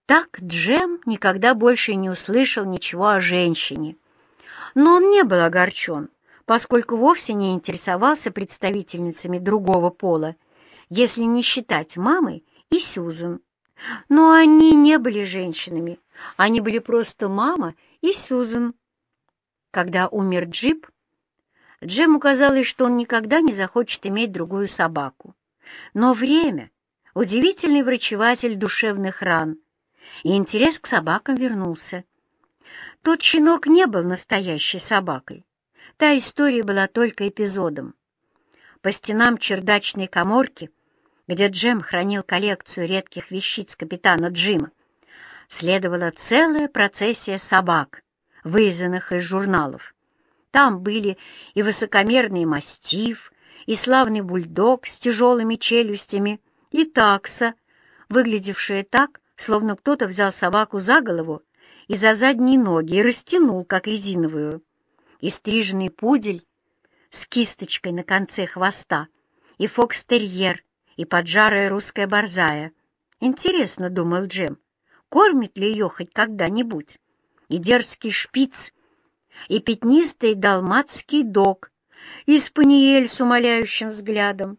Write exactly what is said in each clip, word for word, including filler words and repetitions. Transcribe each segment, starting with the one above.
Так Джем никогда больше не услышал ничего о женщине. Но он не был огорчен, поскольку вовсе не интересовался представительницами другого пола, если не считать мамой и Сьюзен. Но они не были женщинами, они были просто мама и Сьюзен. Когда умер Джип, Джему казалось, что он никогда не захочет иметь другую собаку. Но время — удивительный врачеватель душевных ран, и интерес к собакам вернулся. Тот щенок не был настоящей собакой. Та история была только эпизодом. По стенам чердачной каморки, где Джем хранил коллекцию редких вещиц капитана Джима, следовала целая процессия собак, вырезанных из журналов. Там были и высокомерный мастиф, и славный бульдог с тяжелыми челюстями, и такса, выглядевшая так, словно кто-то взял собаку за голову и за задние ноги и растянул, как резиновую, и стриженный пудель с кисточкой на конце хвоста, и фокстерьер, и поджарая русская борзая. Интересно, — думал Джем, — кормит ли ее хоть когда-нибудь? И дерзкий шпиц, и пятнистый далматский дог, и спаниель с умоляющим взглядом.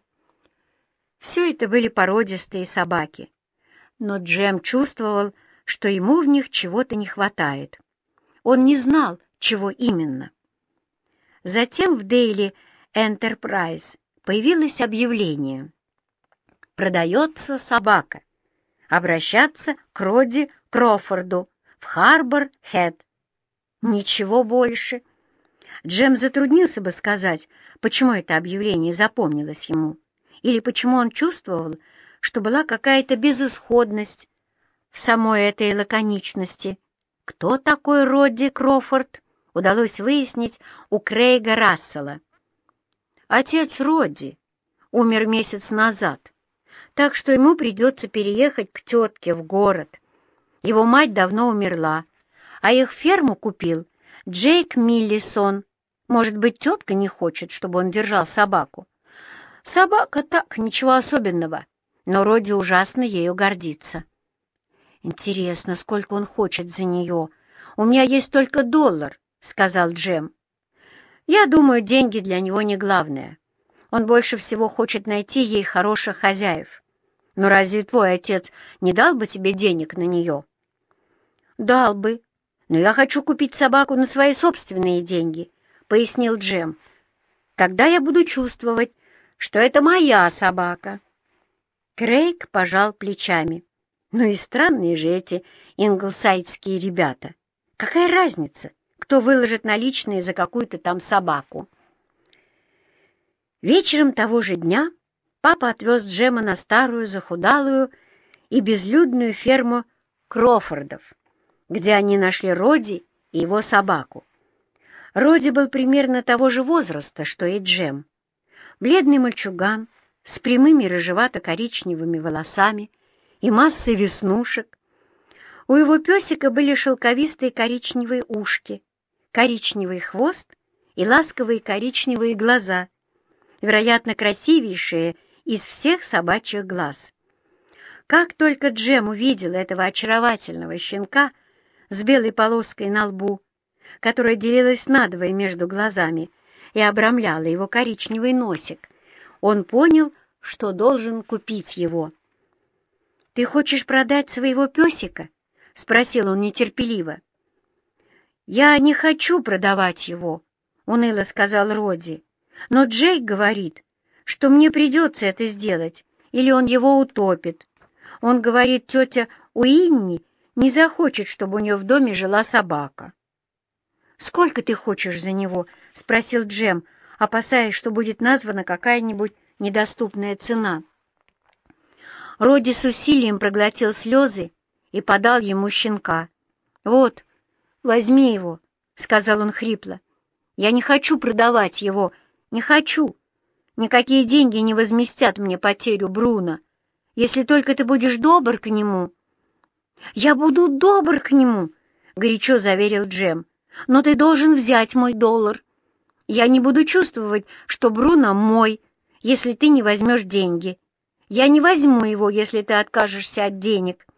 Все это были породистые собаки, но Джем чувствовал, что ему в них чего-то не хватает. Он не знал, чего именно. Затем в Daily Enterprise появилось объявление: «Продается собака. Обращаться к Родди Крофорду в Харбор-Хед». Ничего больше. Джем затруднился бы сказать, почему это объявление запомнилось ему, или почему он чувствовал, что была какая-то безысходность в самой этой лаконичности. Кто такой Родди Крофорд, удалось выяснить у Крейга Рассела. Отец Родди умер месяц назад, так что ему придется переехать к тетке в город. Его мать давно умерла, а их ферму купил Джейк Миллисон. Может быть, тетка не хочет, чтобы он держал собаку. Собака так, ничего особенного, но Родди ужасно ею гордится. «Интересно, сколько он хочет за нее? У меня есть только доллар», — сказал Джем. «Я думаю, деньги для него не главное. Он больше всего хочет найти ей хороших хозяев. Но разве твой отец не дал бы тебе денег на нее?» «Дал бы, но я хочу купить собаку на свои собственные деньги», — пояснил Джем. «Тогда я буду чувствовать, что это моя собака». Крейг пожал плечами. «Ну и странные же эти инглсайдские ребята. Какая разница, кто выложит наличные за какую-то там собаку?» Вечером того же дня папа отвез Джема на старую, захудалую и безлюдную ферму Крофордов, где они нашли Родди и его собаку. Родди был примерно того же возраста, что и Джем. Бледный мальчуган с прямыми рыжевато-коричневыми волосами и массой веснушек. У его песика были шелковистые коричневые ушки, коричневый хвост и ласковые коричневые глаза, вероятно, красивейшие из всех собачьих глаз. Как только Джем увидел этого очаровательного щенка с белой полоской на лбу, которая делилась надвое между глазами и обрамляла его коричневый носик, он понял, что должен купить его. «Ты хочешь продать своего песика?» — спросил он нетерпеливо. «Я не хочу продавать его», — уныло сказал Родди. «Но Джейк говорит, что мне придется это сделать, или он его утопит. Он говорит, тетя Уинни не захочет, чтобы у нее в доме жила собака». «Сколько ты хочешь за него?» — спросил Джем, опасаясь, что будет названа какая-нибудь недоступная цена. Родди с усилием проглотил слезы и подал ему щенка. «Вот, возьми его», — сказал он хрипло. «Я не хочу продавать его, не хочу. Никакие деньги не возместят мне потерю Бруно, если только ты будешь добр к нему». «Я буду добр к нему», — горячо заверил Джем. «Но ты должен взять мой доллар. Я не буду чувствовать, что Бруно мой, если ты не возьмешь деньги. Я не возьму его, если ты откажешься от денег».